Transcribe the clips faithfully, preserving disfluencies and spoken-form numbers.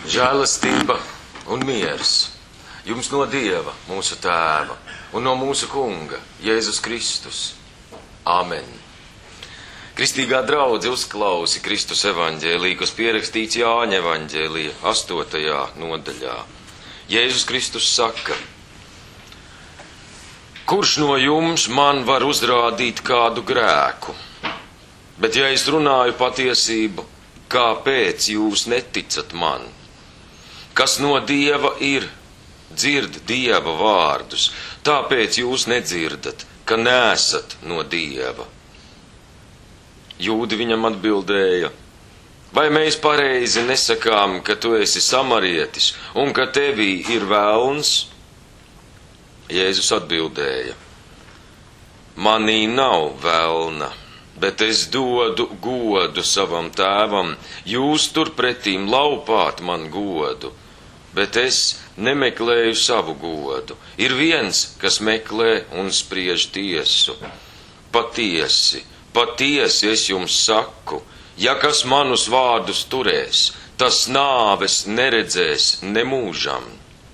Žēlastība un miers jums no Dieva, mūsu Tēva, un no mūsu Kunga, Jēzus Kristus. Amen. Kristīgā draudze uzklausi Kristus evaņģēliju, kas pierakstīts Jāņa evaņģēlija astotajā nodaļā. Jēzus Kristus saka: kurš no jums man var uzrādīt kādu grēku? Bet ja es runāju patiesību, kāpēc jūs neticat man? Kas no Dieva ir, dzird Dieva vārdus, tāpēc jūs nedzirdat, ka neesat no Dieva. Jūdi viņam atbildēja: vai mēs pareizi nesakām, ka tu esi samarietis un ka tevī ir velns? Jēzus atbildēja: manī nav velna, bet es dodu godu savam Tēvam, jūs turpretīm laupāt man godu, bet es nemeklēju savu godu. Ir viens, kas meklē un spriež tiesu. Patiesi, patiesi es jums saku, ja kas manus vārdus turēs, tas nāves neredzēs nemūžam.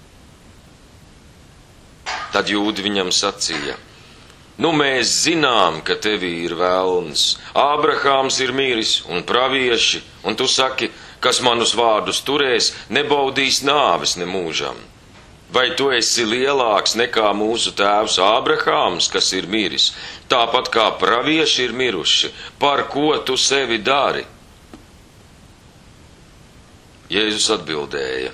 Tad jūdi viņam sacīja: nu mēs zinām, ka tevī ir velns. Ābrahāms ir miris un pravieši, un tu saki, kas manus vārdus turēs, nebaudīs nāves nemūžam. Vai tu esi lielāks nekā mūsu tēvs Ābrahāms, kas ir miris, tāpat kā pravieši ir miruši? Par ko tu sevi dari? Jēzus atbildēja: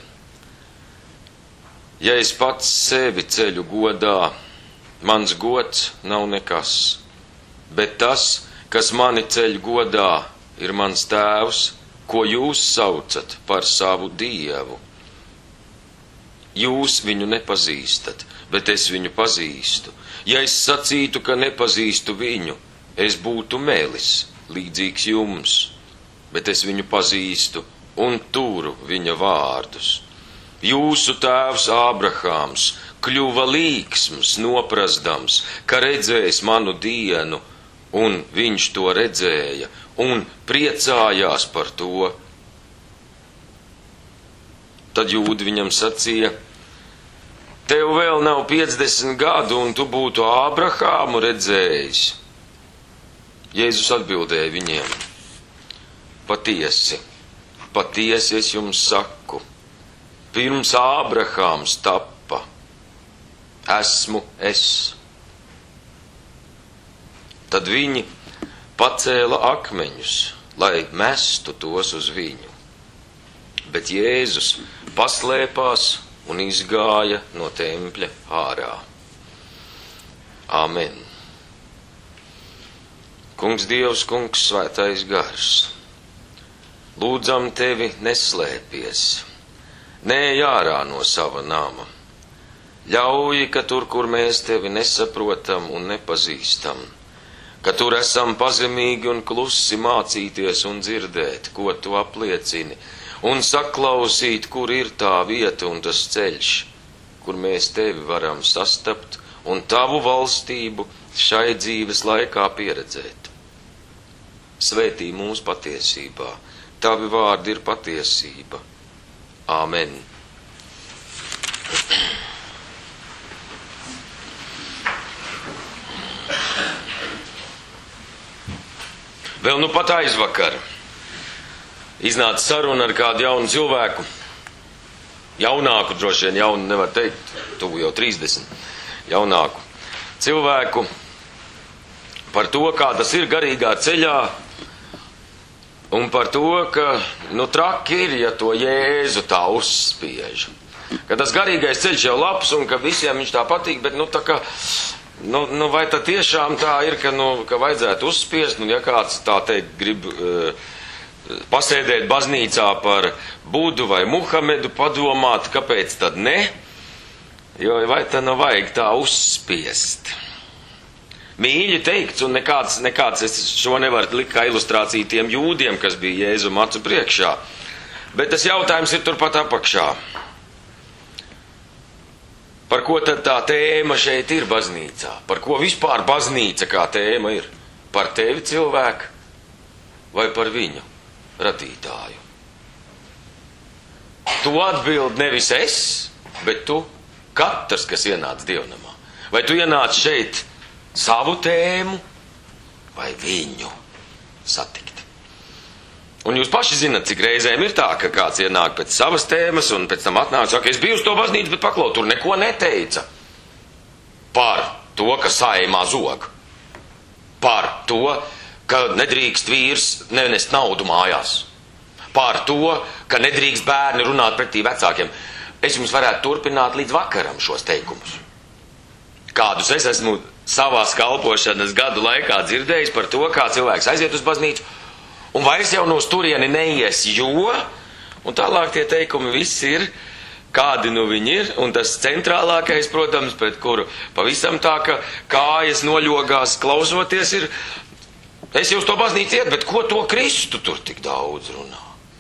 ja es pats sevi ceļu godā, mans gods nav nekas, bet tas, kas mani ceļ godā, ir mans Tēvs, ko jūs saucat par savu Dievu. Jūs viņu nepazīstat, bet es viņu pazīstu. Ja es sacītu, ka nepazīstu viņu, es būtu melis, līdzīgs jums, bet es viņu pazīstu un turu viņa vārdus. Jūsu tēvs Ābrahāms kļuva līksms, noprasdams, ka redzēs manu dienu, un viņš to redzēja un priecājās par to. Tad jūdi viņam sacīja: tev vēl nav piecdesmit gadu, un tu būtu Ābrahāmu redzējis. Jēzus atbildēja viņiem: patiesi, patiesi es jums saku, pirms Ābrahāms tappa, esmu es. Tad viņi pacēla akmeņus, lai mestu tos uz viņu. Bet Jēzus paslēpās un izgāja no tempļa ārā. Āmen. Kungs Dievs, Kungs Svētais Gars, lūdzam tevi neslēpies, neej ārā no sava nama. Ļauj, ka tur, kur mēs tevi nesaprotam un nepazīstam, ka tur esam pazemīgi un klusi mācīties un dzirdēt, ko tu apliecini, un saklausīt, kur ir tā vieta un tas ceļš, kur mēs tevi varam sastapt un tavu valstību šai dzīves laikā pieredzēt. Svētī mūs patiesībā, tavi vārdi ir patiesība. Āmen. Vēl nu pat aizvakar iznāca saruna ar kādu jaunu cilvēku, jaunāku, droši vien jaunu nevar teikt, tuvu jau trīsdesmit, jaunāku cilvēku, par to, kā tas ir garīgā ceļā, un par to, ka, nu, traki ir, ja to Jēzu tā uzspiež. Ka tas garīgais ceļš jau labs, un ka visiem viņš tā patīk, bet, nu, tā kā, nu, nu vai tā tiešām tā ir, ka, nu, ka vajadzētu uzspiest, nu, ja kāds tā teikt grib uh, pasēdēt baznīcā par Budu vai Muhamedu, padomāt, kāpēc tad ne, jo vai tā nav vajag tā uzspiest. Mīļi teikts, un nekāds, nekāds es šo nevaru likt kā ilustrāciju tiem jūdiem, kas bija Jēzum acu priekšā, bet tas jautājums ir turpat apakšā. Par ko tad tā tēma šeit ir baznīcā? Par ko vispār baznīca kā tēma ir? Par tevi cilvēku vai par viņu radītāju? to atbild nevis es, bet tu, katrs, kas ienāc dievnamā. Vai tu ienāc šeit savu tēmu, vai viņu satikt? Un jūs paši zinat, cik reizēm ir tā, ka kāds ienāk pēc savas tēmas, un pēc tam atnāk, saka, es biju uz to baznīcu, bet paklau, tur neko neteica par to, ka saimā zog, par to, ka nedrīkst vīrs nenest naudu mājās, par to, ka nedrīkst bērni runāt pretī vecākiem. Es jums varētu turpināt līdz vakaram šos teikumus. Kādus es esmu savās kalpošanas gadu laikā dzirdējis par to, kā cilvēks aiziet uz baznīcu, un vairs jau no turieni neies, jo, un tālāk tie teikumi viss ir, kādi nu viņi ir, un tas centrālākais, protams, pret kuru pavisam tā, ka kājas noļogās klausoties ir, es jau uz to baznīcu iet, bet ko to Kristu tur tik daudz runā?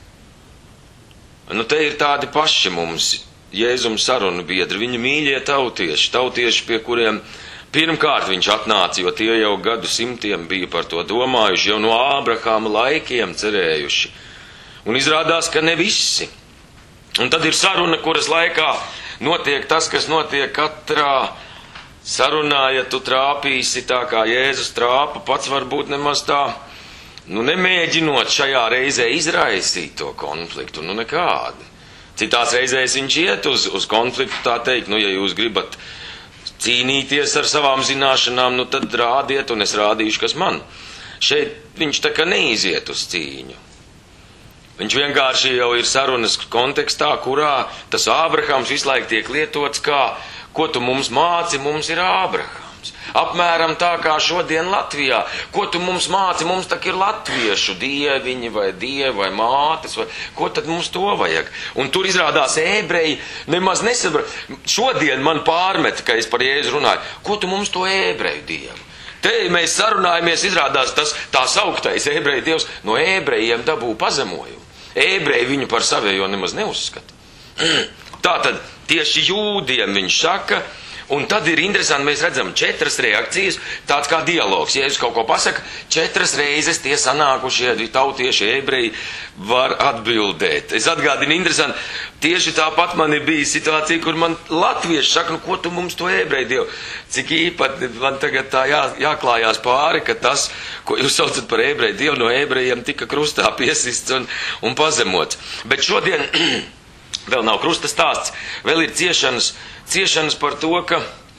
Nu, te ir tādi paši mums, Jēzum sarunu biedri, viņa mīļie tautieši, tautieši, pie kuriem pirmkārt viņš atnāca, jo tie jau gadu simtiem bija par to domājuši, jau no Ābrahāma laikiem cerējuši. Un izrādās, ka ne visi. Un tad ir saruna, kuras laikā notiek tas, kas notiek katrā sarunā, ja tu trāpīsi tā kā Jēzus trāpa, pats varbūt nemaz tā, nu nemēģinot šajā reizē izraisīt to konfliktu, nu nekādi. Citās reizēs viņš iet uz, uz konfliktu, tā teikt, nu ja jūs gribat cīnīties ar savām zināšanām, nu tad rādiet, un es rādīšu, kas man. Šeit viņš tā kā neiziet uz cīņu. Viņš vienkārši jau ir sarunas kontekstā, kurā tas Ābrahams visu laiku tiek lietots kā, ko tu mums māci, mums ir Ābrahams. Apmēram tā kā šodien Latvijā. Ko tu mums māci, mums tak ir latviešu dieviņi vai dievi vai mātes, vai ko tad mums to vajag? Un tur izrādās ebreji nemaz nesabra. Šodien man pārmet, ka es par Jēzu runāju, ko tu mums to ebreju dievu? Te mēs sarunājamies, izrādās tas tā sauktais ebreju dievs, no ebrejiem dabū pazemojumu. Ebreji viņu par savējo nemaz neuzskata. Tātad tieši jūdiem viņš saka, un tad ir interesanti, mēs redzam četras reakcijas, tāds kā dialogs. Jēzus kaut ko pasaka, četras reizes tie sanākušie tautieši ebreji var atbildēt. Es atgādinu interesanti, tieši tāpat man ir bijis situācija, kur man latvieši saka, nu ko tu mums to ebreju dievu? Cik īpat man tagad tā jā, jāklājās pāri, ka tas, ko jūs saucat par ebreju dievu, no ebrejiem tika krustā piesists un, un pazemots. Bet šodien vēl nav krusta stāsts, vēl ir ciešanas, ciešanas par to, ka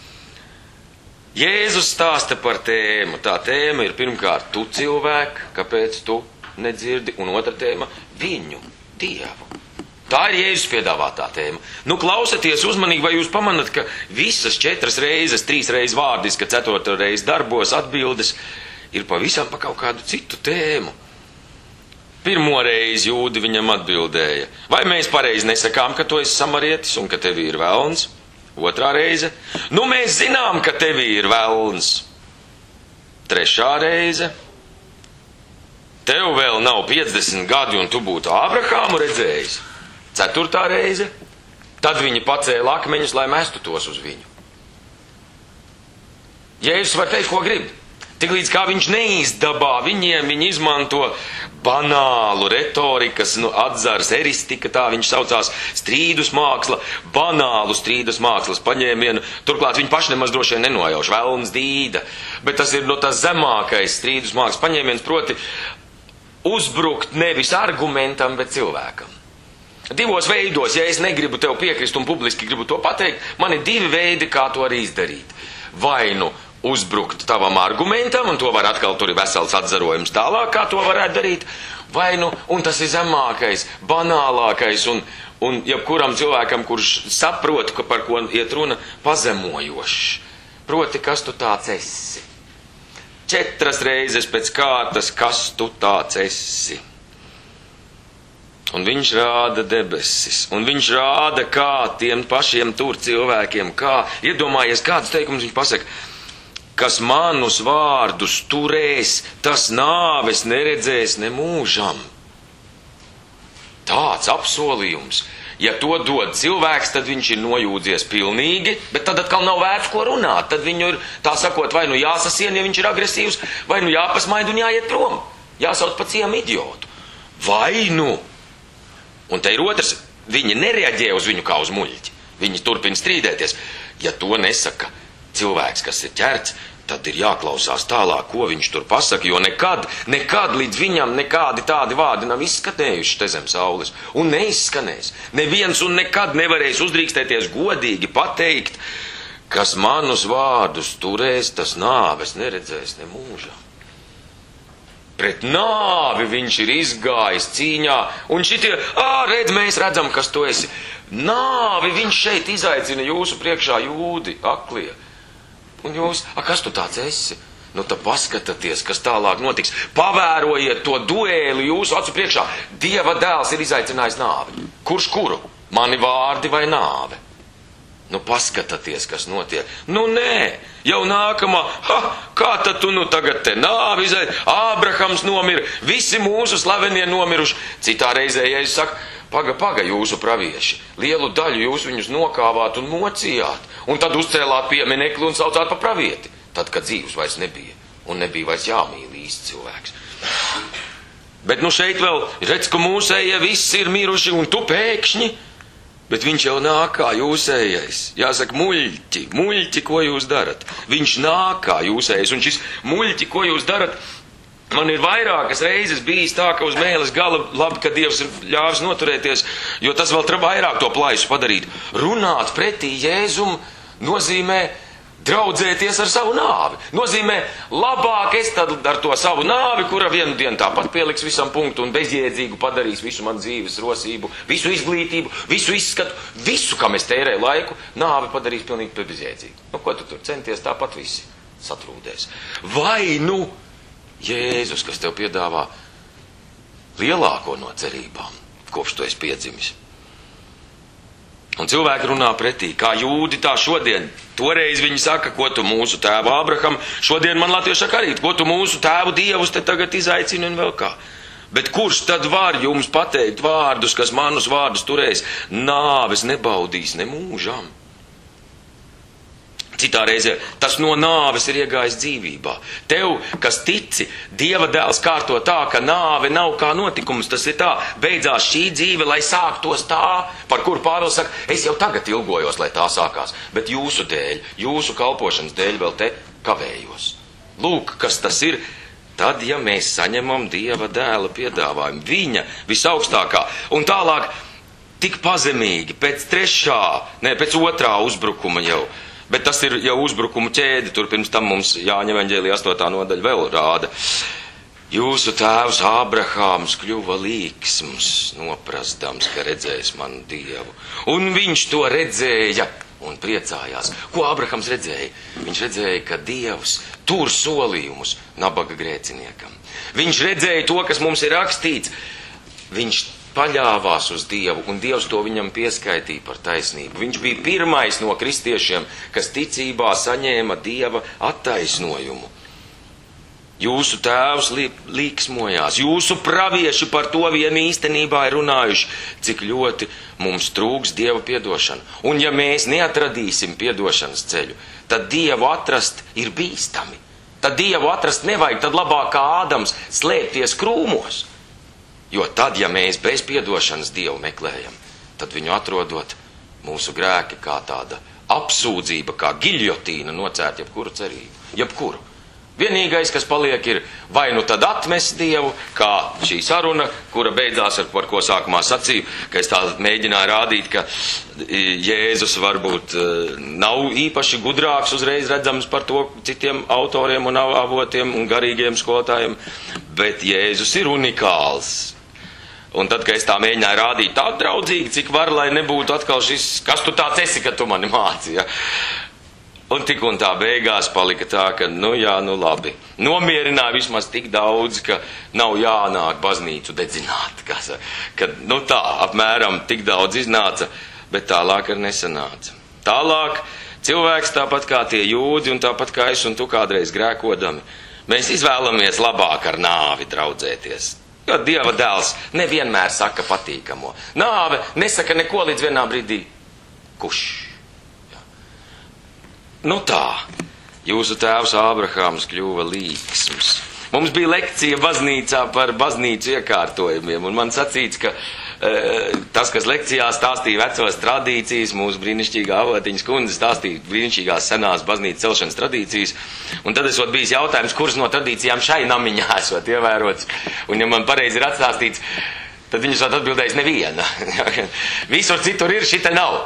Jēzus stāsta par tēmu. Tā tēma ir pirmkārt tu cilvēku, kāpēc tu nedzirdi, un otra tēma viņu, Dievu. Tā ir Jēzus piedāvātā tēma. Nu, klausaties uzmanīgi, vai jūs pamanat, ka visas četras reizes, trīs reizes vārdiski, ceturta reize darbos atbildes ir pavisam pa kaut kādu citu tēmu. Pirmo reizi jūdi viņam atbildēja, vai mēs pareizi nesakām, ka tu esi samarietis un ka tevi ir velns? Otrā reize, nu mēs zinām, ka tevi ir velns. Trešā reize, tev vēl nav piecdesmit gadi un tu būtu Ābrahāmu redzējis. Ceturtā reize, tad viņi pacēla akmeņus, lai mestu tos uz viņu. Jēzus var teikt, ko grib. Tik līdz kā viņš neizdabā viņiem, viņi izmanto banālu retorikas, nu, atzars, eristika, tā viņš saucās, strīdus māksla, banālu strīdus mākslas paņēmienu. Turklāt viņi paši nemaz droši vien nenojauš, velns dīda, bet tas ir no tas zemākais strīdus mākslas paņēmiens, proti uzbrukt nevis argumentam, bet cilvēkam. Divos veidos, ja es negribu tev piekrist un publiski gribu to pateikt, man ir divi veidi, kā to arī izdarīt. Vai nu uzbrukt tavam argumentam, un to var atkal, tur ir vesels atzarojums tālāk, kā to varētu darīt, vai nu, un tas ir zemākais, banālākais, un, un jebkuram cilvēkam, kurš saprot, ka par ko iet runa, pazemojošs. Proti, kas tu tāds esi? Četras reizes pēc kārtas, kas tu tāds esi? Un viņš rāda debesis, un viņš rāda, kā tiem pašiem tur cilvēkiem, kā, iedomājies, kādus teikumus viņš pasaka, kas manus vārdus turēs, tas nāves neredzēs ne mūžam. Tāds apsolījums. Ja to dod cilvēks, tad viņš ir nojūdzies pilnīgi, bet tad atkal nav vērts ko runāt. Tad viņu ir, tā sakot, vai nu jāsasien, ja viņš ir agresīvs, vai nu jāpasmaid un jāiet prom. Jāsauc pa ciemu idiotu. Vai nu. Un te ir otrs, viņi nereaģē uz viņu kā uz muļķi. Viņi turpina strīdēties. Ja to nesaka cilvēks, kas ir ķerts, tad ir jāklausās tālāk, ko viņš tur pasaka, jo nekad, nekad līdz viņam nekādi tādi vārdi nav izskanējuši te zem saules. Un neizskanēs. Neviens un nekad nevarēs uzdrīkstēties godīgi pateikt, kas manus vārdus turēs, tas nāves neredzēs ne mūžā. Pret nāvi viņš ir izgājis cīņā, un šitie, ā, redz, mēs redzam, kas tu esi. Nāvi viņš šeit izaicina jūsu priekšā, jūdi, aklie. Un jūs, a, kas tu tāds esi? Nu, tad paskatieties, kas tālāk notiks. Pavērojiet to duēli jūsu acu priekšā. Dieva dēls ir izaicinājis nāvi. Kurš kuru? Mani vārdi vai nāve? Nu, paskatieties, kas notiek. Nu, nē, jau nākamā, ha, kā tad tu nu tagad te nāvi izai, Ābrahams nomira, visi mūsu slavenie nomiruši. Citā reizē, ja es saku, paga, paga jūsu pravieši, lielu daļu jūs viņus nokāvāt un mocījāt, un tad uzcēlāt pieminekli un saucāt pa pravieti, tad, kad dzīvs vairs nebija, un nebija vairs jāmīl īsts cilvēks. Bet nu šeit vēl, redz, ka mūsējie visi ir miruši, un tu pēkšņi, bet viņš jau nāk kā jūsējais. Jāsaka, muļķi, muļķi, ko jūs darat? Viņš nāk kā jūsējais, un šis muļķi, ko jūs darat, man ir vairākas reizes bijis tā, ka uz mēles gala labi, ka Dievs ir ļāvis noturēties, jo tas vēl vairāk to plaisu padarīt. Runāt pretī Jēzum nozīmē draudzēties ar savu nāvi. Nozīmē labāk es tad ar to savu nāvi, kura vienu dienu tāpat pieliks visam punktu un bezjēdzīgu padarīs visu man dzīves rosību, visu izglītību, visu izskatu, visu, kam es tērēju laiku, nāvi padarīs pilnīgi bezjēdzīgu. Nu, ko tu tur centies, tāpat visi satrūdēs. Vai nu Jēzus, kas tev piedāvā lielāko no cerībām, kopš tu esi piedzimis. Un cilvēki runā pretī, kā jūdi tā šodien. Toreiz viņi saka, ko tu mūsu tēvu Ābraham, šodien man latvieši saka arī, ko tu mūsu tēvu dievus te tagad izaicini un vēl kā. Bet kurš tad var jums pateikt vārdus, kas manus vārdus turēs? Nāves nebaudīs ne mūžam. Citā reizē, tas no nāves ir iegājis dzīvībā. Tev, kas tici, Dieva dēls kārto tā, ka nāve nav kā notikums, tas ir tā, beidzās šī dzīve, lai sāktos tā, par kuru Pāvils saka, es jau tagad ilgojos, lai tā sākās, bet jūsu dēļ, jūsu kalpošanas dēļ vēl te kavējos. Lūk, kas tas ir, tad, ja mēs saņemam Dieva dēla piedāvājumu, viņa visaugstākā, un tālāk tik pazemīgi, pēc trešā, ne, pēc otrā uzbrukuma jau, bet tas ir jau uzbrukumu ķēdi, tur pirms tam mums Jāņa evaņģēlija astotā nodaļa vēl rāda. Jūsu tēvs Ābrahāms kļuva līksms, noprastams, ka redzēs manu Dievu. Un viņš to redzēja un priecājās. Ko Ābrahams redzēja? Viņš redzēja, ka Dievs tur solījumus nabaga grēciniekam. Viņš redzēja to, kas mums ir rakstīts. Viņš paļāvās uz Dievu, un Dievs to viņam pieskaitīja par taisnību. Viņš bija pirmais no kristiešiem, kas ticībā saņēma Dieva attaisnojumu. Jūsu tēvs līksmojās, jūsu pravieši par to vien īstenībā ir runājuši, cik ļoti mums trūks Dieva piedošana. Un ja mēs neatradīsim piedošanas ceļu, tad Dievu atrast ir bīstami. Tad Dievu atrast nevajag, tad labāk kā Ādams slēpties krūmos. Jo tad, ja mēs bez piedošanas Dievu meklējam, tad viņu atrodot mūsu grēki kā tāda apsūdzība, kā giļjotīna nocērt jebkuru cerību, jebkuru. Vienīgais, kas paliek, ir vai nu tad atmest Dievu, kā šī saruna, kura beidzās ar par ko sākumā sacīju, ka es tā mēģināju rādīt, ka Jēzus varbūt nav īpaši gudrāks uzreiz redzams par to citiem autoriem un avotiem un garīgiem skolotājiem, bet Jēzus ir unikāls. Un tad, kad es tā mēģināju rādīt tā draudzīgi, cik var, lai nebūtu atkal šis, kas tu tāds esi, ka tu mani māci, ja? Un tik un tā beigās palika tā, ka, nu jā, nu labi. Nomierināja vismaz tik daudz, ka nav jānāk baznīcu dedzināt. Kas, ka, nu tā, apmēram tik daudz iznāca, bet tālāk ar nesanāca. Tālāk cilvēks tāpat kā tie jūdi un tāpat kā es un tu kādreiz grēkodami. Mēs izvēlamies labāk ar nāvi draudzēties. Jo Dieva dēls nevienmēr saka patīkamo. Nāve nesaka neko līdz vienā brīdī. Kuš? Ja. Nu tā, jūsu tēvs Ābrahāms kļuva līksms. Mums bija lekcija baznīcā par baznīcu iekārtojumiem, un man sacīts, ka tas, kas lekcijā stāstīja vecos tradīcijas, mūsu brīnišķīgā Avotiņas kundze stāstīja brīnišķīgās senās baznīcas celšanas tradīcijas, un tad esot bijis jautājums, kuras no tradīcijām šai namiņā esot ievērots, un ja man pareizi ir atstāstīts, tad viņš esot atbildējis neviena. Visur citur ir, šita nav.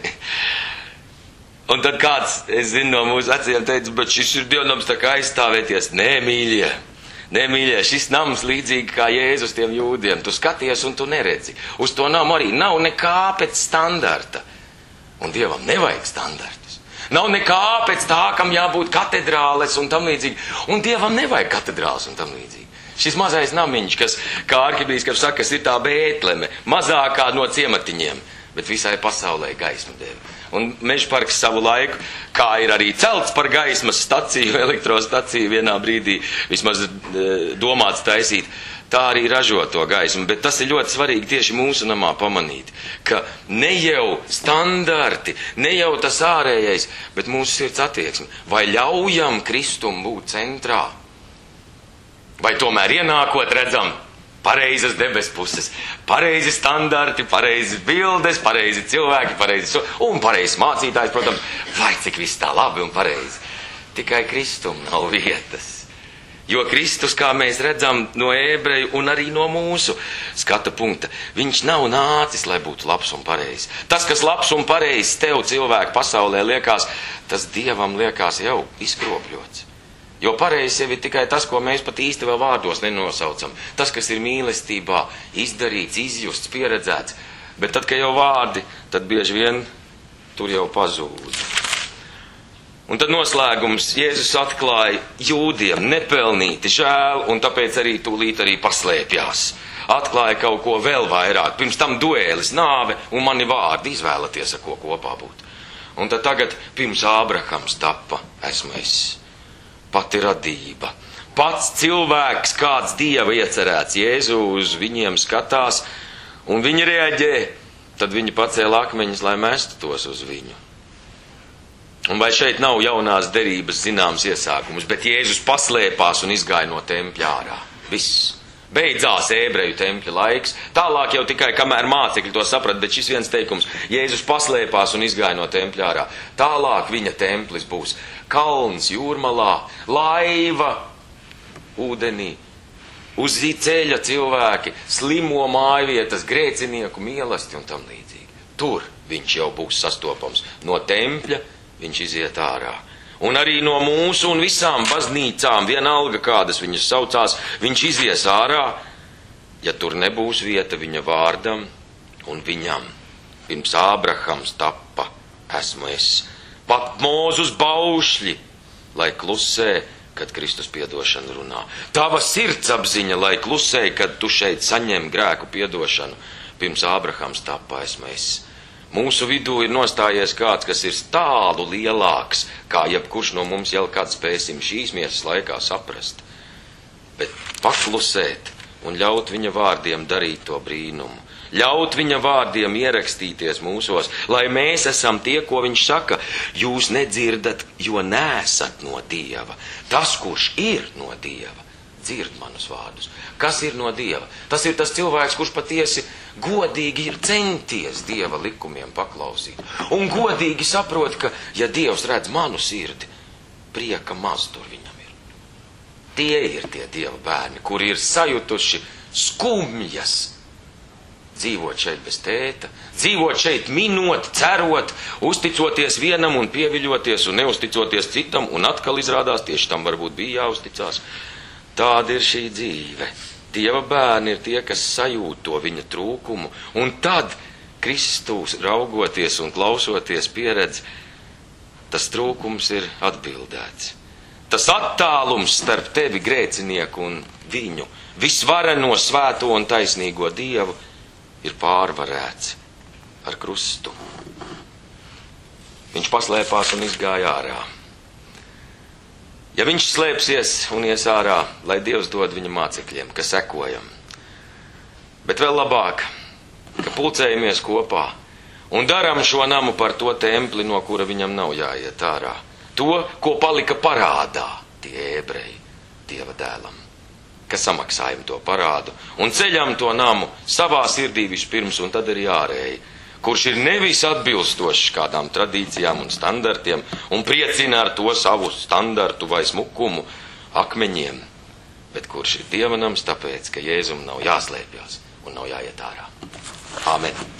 Un tad kāds, es zinu, no mūsu vecajiem teica, bet šis ir dievnams tā kā aizstāvēties. Nē, mīļie, nē, mīļie, šis nams līdzīgi kā Jēzus tiem jūdiem. Tu skaties un tu neredzi. Uz to namu arī nav nekā pēc standarta. Un Dievam nevajag standartus. Nav nekā pēc tā, kam jābūt katedrāles un tam līdzīgi. Un Dievam nevajag katedrāles un tam līdzīgi. Šis mazais namiņš, kas, kā arhibīskaps saka, kas ir tā Bētleme, mazākā no ciematiņiem, bet visai pasaulē gaismu deva. Un Mežparks savu laiku, kā ir arī celts par gaismas staciju, elektrostaciju vienā brīdī, vismaz domāts taisīt, tā arī ražo to gaismu. Bet tas ir ļoti svarīgi tieši mūsu namā pamanīt, ka ne jau standarti, ne jau tas ārējais, bet mūsu sirds attieksme. Vai ļaujam Kristum būt centrā? Vai tomēr ienākot redzam pareizas debes puses, pareizi standarti, pareizi bildes, pareizi cilvēki, pareizi un pareizi mācītājs, protams, vai cik viss tā labi un pareizi. Tikai Kristum nav vietas. Jo Kristus, kā mēs redzam no ebreju un arī no mūsu skata punkta, viņš nav nācis, lai būtu labs un pareizi. Tas, kas labs un pareizi tev cilvēku pasaulē liekas, tas Dievam liekas jau izkropļots. Jo pareizi jau ir tikai tas, ko mēs pat īsti vēl vārdos nenosaucam. Tas, kas ir mīlestībā izdarīts, izjusts, pieredzēts. Bet tad, kad jau vārdi, tad bieži vien tur jau pazūd. Un tad noslēgums Jēzus atklāja jūdiem nepelnīti žēl, un tāpēc arī tūlīt arī paslēpjās. Atklāja kaut ko vēl vairāk. Pirms tam duēlis, nāve un mani vārdi, izvēlaties, ar ko kopā būt. Un tad tagad pirms Ābrahams tappa, esmu es. Pati radība. Pats cilvēks, kāds Dieva iecerēts, Jēzu uz viņiem skatās, un viņi reaģē, tad viņi pacēla akmeņus, lai mestu tos uz viņu. Un vai šeit nav jaunās derības zināms iesākums, bet Jēzus paslēpās un izgāja no tempļa ārā. Viss. Beidzās ebreju tempļa laiks. Tālāk jau tikai kamēr mācekļi to saprat, bet šis viens teikums. Jēzus paslēpās un izgāja no tempļa ārā. Tālāk viņa templis būs kalns jūrmalā, laiva ūdenī, uz ceļa cilvēki, slimo mājvietas, grēcinieku mīlesti un tam līdzīgi. Tur viņš jau būs sastopams. No tempļa viņš iziet ārā. Un arī no mūsu un visām baznīcām, vienalga kādas viņas saucās, viņš izies ārā, ja tur nebūs vieta viņa vārdam un viņam. Pirms Ābrahams tappa, esmu es. Pat Mūzus baušļi, lai klusē, kad Kristus piedošanu runā. Tava sirdsapziņa, lai klusē, kad tu šeit saņem grēku piedošanu. Pirms Ābrahams tappa, esmu es. Mūsu vidū ir nostājies kāds, kas ir tālu lielāks, kā jebkurš no mums jau kāds spēsim šīs miesas laikā saprast. Bet paklusēt un ļaut viņa vārdiem darīt to brīnumu. Ļaut viņa vārdiem ierakstīties mūsos, lai mēs esam tie, ko viņš saka. Jūs nedzirdat, jo neesat no Dieva. Tas, kurš ir no Dieva, dzird manus vārdus. Kas ir no Dieva? Tas ir tas cilvēks, kurš patiesi godīgi ir centies Dieva likumiem paklausīt. Un godīgi saprot, ka, ja Dievs redz manu sirdi, prieka maz tur viņam ir. Tie ir tie Dieva bērni, kuri ir sajutuši skumjas dzīvot šeit bez tēta, dzīvot šeit minot, cerot, uzticoties vienam un pieviļoties un neusticoties citam, un atkal izrādās, tieši tam varbūt bija jāuzticās. Tāda ir šī dzīve. Dieva bērni ir tie, kas sajūt to viņa trūkumu, un tad Kristus raugoties un klausoties pieredz, tas trūkums ir atbildēts. Tas attālums starp tevi grēcinieku un viņu, visvareno, svēto un taisnīgo Dievu, ir pārvarēts ar krustu. Viņš paslēpās un izgāja ārā. Ja viņš slēpsies un ies ārā, lai Dievs dod viņa mācekļiem, ka sekojam. Bet vēl labāk, ka pulcējamies kopā un daram šo namu par to templi, no kura viņam nav jāiet ārā. To, ko palika parādā tie ebreji Dieva dēlam. ka samaksājam to parādu un ceļam to namu savā sirdī vispirms un tad arī ārēji, kurš ir nevis atbilstošs kādām tradīcijām un standartiem un priecina ar to savu standartu vai smukumu akmeņiem, bet kurš ir Dieva nams tāpēc, ka Jēzum nav jāslēpjas un nav jāiet ārā. Āmen.